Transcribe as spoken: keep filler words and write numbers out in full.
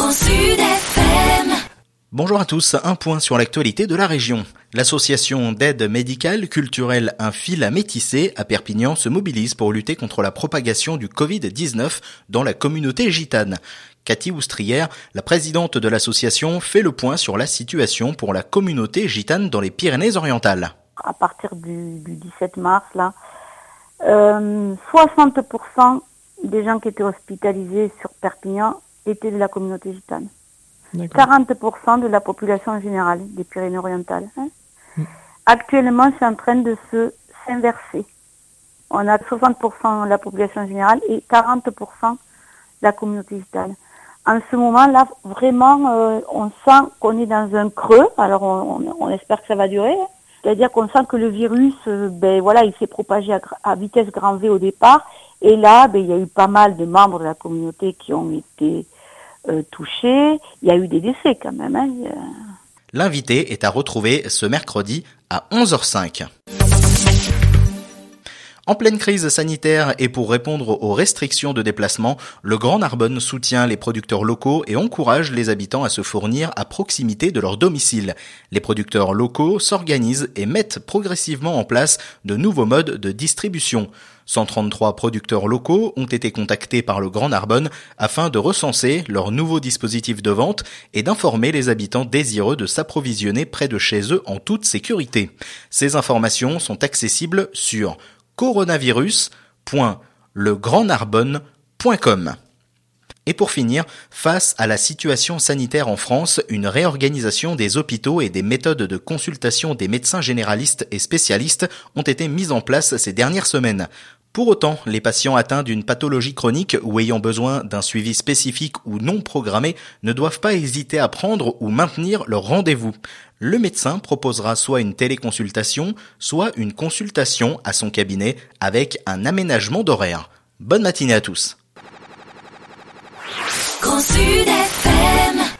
Grand Sud F M. Bonjour à tous, un point sur l'actualité de la région. L'association d'aide médicale culturelle Un fil à métisser à Perpignan se mobilise pour lutter contre la propagation du covid dix-neuf dans la communauté gitane. Cathy Oustrière, la présidente de l'association, fait le point sur la situation pour la communauté gitane dans les Pyrénées-Orientales. À partir du, du dix-sept mars, là, euh, soixante pour cent des gens qui étaient hospitalisés sur Perpignan étaient de la communauté gitane. D'accord. quarante pour cent de la population générale des Pyrénées-Orientales. Hein. Mmh. Actuellement, c'est en train de se s'inverser. On a soixante pour cent de la population générale et quarante pour cent de la communauté gitane. En ce moment-là, vraiment, euh, on sent qu'on est dans un creux. Alors, on, on, on espère que ça va durer. Hein. C'est-à-dire qu'on sent que le virus, euh, ben voilà, il s'est propagé à, à vitesse grand V au départ. Et là, ben, il y a eu pas mal de membres de la communauté qui ont été euh, touchés. Il y a eu des décès quand même. Hein. L'invité est à retrouver ce mercredi à onze heures cinq. En pleine crise sanitaire et pour répondre aux restrictions de déplacement, le Grand Narbonne soutient les producteurs locaux et encourage les habitants à se fournir à proximité de leur domicile. Les producteurs locaux s'organisent et mettent progressivement en place de nouveaux modes de distribution. cent trente-trois producteurs locaux ont été contactés par le Grand Narbonne afin de recenser leurs nouveaux dispositifs de vente et d'informer les habitants désireux de s'approvisionner près de chez eux en toute sécurité. Ces informations sont accessibles sur coronavirus point le grand narbonne point com. Et pour finir, face à la situation sanitaire en France, une réorganisation des hôpitaux et des méthodes de consultation des médecins généralistes et spécialistes ont été mises en place ces dernières semaines. Pour autant, les patients atteints d'une pathologie chronique ou ayant besoin d'un suivi spécifique ou non programmé ne doivent pas hésiter à prendre ou maintenir leur rendez-vous. Le médecin proposera soit une téléconsultation, soit une consultation à son cabinet avec un aménagement d'horaire. Bonne matinée à tous. Grand Sud F M.